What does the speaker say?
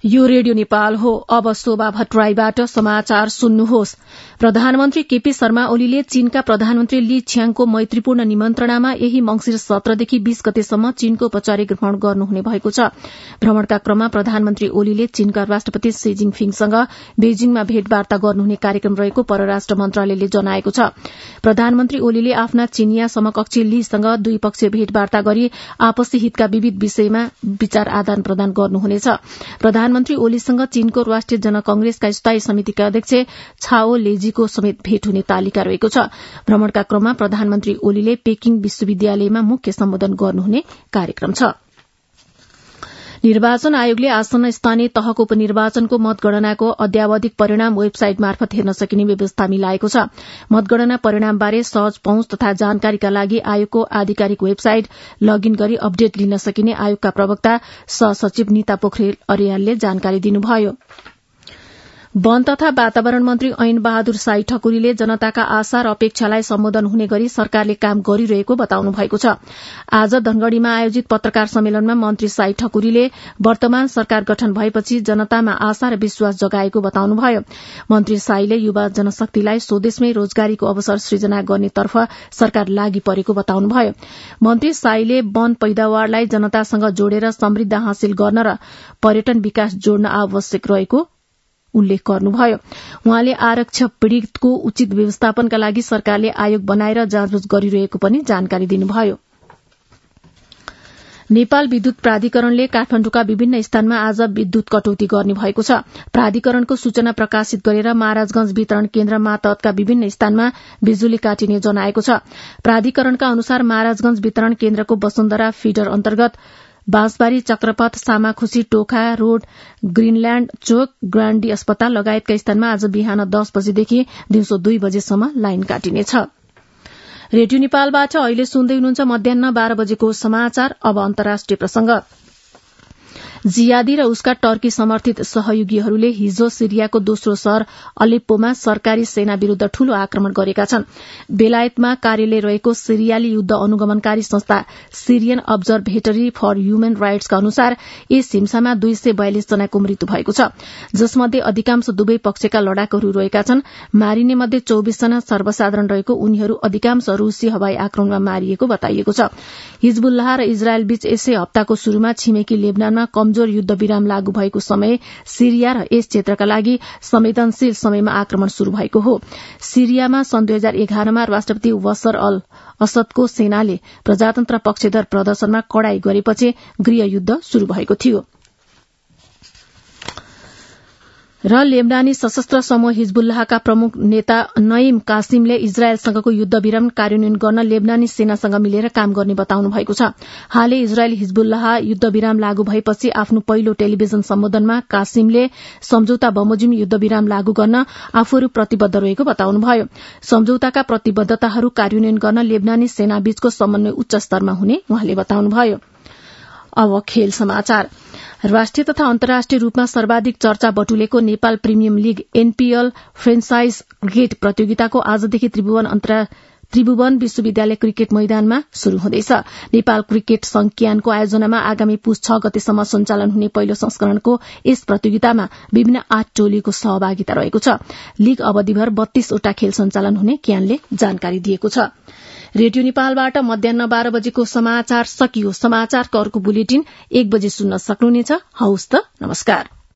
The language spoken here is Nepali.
यो रेडियो नेपाल हो। अब शोभा भट्टराईबाट समाचार सुन्नुहोस्। प्रधानमन्त्री केपी शर्मा ओलीले चीनका प्रधानमन्त्री ली छियाङको मैत्रीपूर्ण निमन्त्रणामा यही मंगिर 17 देखि 20 गतेसम्म चीनको औपचारिक भ्रमण गर्नुहुने भएको छ। भ्रमणका क्रममा प्रधानमन्त्री ओलीले चीनका राष्ट्रपति शी जिङफिङसँग बेजिङमा भेटवार्ता गर्नुहुने कार्यक्रम रहेको परराष्ट्र मन्त्रालयले जनाएको छ। प्रधानमन्त्री ओलीले आफ्ना चीनिया समकक्षी लीसँग द्विपक्षीय भेटवार्ता गरी आपसी हितका विविध विषयमा विचार आदान प्रदान गर्नुहुनेछ। प्रधानमन्त्री ओलीसँग चीनको राष्ट्रिय जनकांग्रेसका स्थायी समितिका अध्यक्ष छाओ लेजीको समेत भेट हुने तालिका रहेको छ। भ्रमणका क्रममा प्रधानमन्त्री ओलीले पेकिङ विश्वविद्यालयमा मुख्य सम्बोधन गर्नुहुने कार्यक्रम छ। निर्वाचन आयोगले आसन्न स्थानीय तहको उपनिर्वाचनको मतगणनाको अद्यावधिक परिणाम वेबसाइट मार्फत हेर्न सकिने व्यवस्था मिलाएको छ। मतगणना परिणामबारे सहज पहुँच तथा जानकारीका लागि आयोगको आधिकारिक वेबसाइट लगइन गरी अपडेट लिन सकिने आयोगका प्रवक्ता सहसचिव नीता पोखरेल अर्यालले जानकारी दिनुभयो। वन तथा वातावरण मन्त्री ऐन बहादुर साई ठकुरीले जनताका आशा र अपेक्षालाई सम्बोधन हुने गरी सरकारले काम गरिरहेको बताउनु भएको छ। आज धनगढ़ीमा आयोजित पत्रकार सम्मेलनमा मन्त्री साई ठकुरीले वर्तमान सरकार गठन भएपछि जनतामा आशा र विश्वास जगाएको बताउनुभयो। मन्त्री साईले युवा जनशक्तिलाई स्वदेशमै रोजगारीको अवसर सृजना गर्नेतर्फ सरकार लागि परेको बताउनुभयो। मन्त्री साईले वन पैदावारलाई जनतासँग जोडेर समृद्ध हासिल गर्न र पर्यटन विकास जोड्न आवश्यक रहेको उल्लेख गर्नुभयो। उहाँले आरक्षक पीड़ितको उचित व्यवस्थापनका लागि सरकारले आयोग बनाएर जाँचबुझ गरिरहेको पनि जानकारी दिनुभयो। नेपाल विद्युत प्राधिकरणले काठमाण्डुका विभिन्न स्थानमा आज विद्युत कटौती गर्ने भएको छ। प्राधिकरणको सूचना प्रकाशित गरेर महाराजगंज वितरण केन्द्र मातहतका विभिन्न स्थानमा बिजुली काटिने जनाएको छ। प्राधिकरणका अनुसार महाराजगंज वितरण केन्द्रको वसुन्धरा फिडर अन्तर्गत बाँसबारी, चक्रपथ, सामाखुशी, टोखा रोड, ग्रीनल्याण्ड चोक, ग्रान्डी अस्पताल लगायतका स्थानमा आज बिहान 10 बजेदेखि दिउँसो 2 बजेसम्म लाइन काटिनेछ। रेडियो नेपालबाट अहिले सुन्दै हुनुहुन्छ मध्याह्न 12 बजेको समाचार। अब अन्तर्राष्ट्रिय प्रसंग। जियादी र उसका टर्की समर्थित सहयोगीहरूले हिजो सिरियाको दोस्रो शहर अलेप्पोमा सरकारी सेना विरूद्ध ठूलो आक्रमण गरेका छन्। बेलायतमा कार्यालय रहेको सिरियाली युद्ध अनुगमनकारी संस्था सिरियन अब्जर्भेटरी फर ह्युमन राइट्सका अनुसार यस हिंसामा 242 जनाको मृत्यु भएको छ, जसमध्ये अधिकांश दुवै पक्षका लडाकुहरू रहेका छन्। मारिने मध्ये 24 जना सर्वसाधारण रहेको, उनीहरू अधिकांश रूसी हवाई आक्रमणमा मारिएको बताइएको छ। हिजबुल्लाह र इजरायल बीच यसै हप्ताको शुरूमा छिमेकी लेबनानमा कमजोर युद्ध विराम लागू भएको समय सिरिया र यस क्षेत्रका लागि संवेदनशील समयमा आक्रमण शुरू भएको हो। सिरियामा सन् 2011 मा राष्ट्रपति बशर अल असदको सेनाले प्रजातन्त्र पक्षधर प्रदर्शनमा कडाई गरेपछि गृहयुद्ध शुरू भएको थियो। र लेबनानी सशस्त्र समूह हिजबुल्लाहका प्रमुख नेता नईम कासिमले इजरायलसँगको युद्ध विराम कार्यान्वयन गर्न लेबनानी सेनासँग मिलेर काम गर्ने बताउनु भएको छ। हालै इजरायल हिजबुल्लाह युद्ध विराम लागू भएपछि आफ्नो पहिलो टेलिभिजन सम्बोधनमा कासिमले सम्झौता बमोजिम युद्ध विराम लागू गर्न आफूहरू प्रतिबद्ध रहेको बताउनुभयो। सम्झौताका प्रतिबद्धताहरू कार्यान्वयन गर्न लेबनानी सेना बीचको समन्वय उच्च स्तरमा हुने उहाँले बताउनुभयो। अब खेल समाचार। राष्ट्रिय तथा अन्तर्राष्ट्रिय रूपमा सर्वाधिक चर्चा बटुलेको Nepal premier league NPL franchise cricket प्रतियोगिताको आजदेखि त्रिभुवन विश्वविद्यालय क्रिकेट मैदानमा शुरू हुँदैछ। नेपाल क्रिकेट संघ क्यानको आयोजनामा आगामी पुस 6 गतेसम्म सञ्चालन हुने पहिलो संस्करणको यस प्रतियोगितामा विभिन्न 8 टोलीको सहभागिता रहेको छ। लीग अवधिभर 32 वटा खेल सञ्चालन हुने क्यानले जानकारी दिएको छ। रेडियो नेपालबाट मध्याह्न 12 बजेको समाचार सकियो। समाचारको अर्को बुलेटिन 1 बजे सुन्न सक्नुहुनेछ। हवस् त, नमस्कार।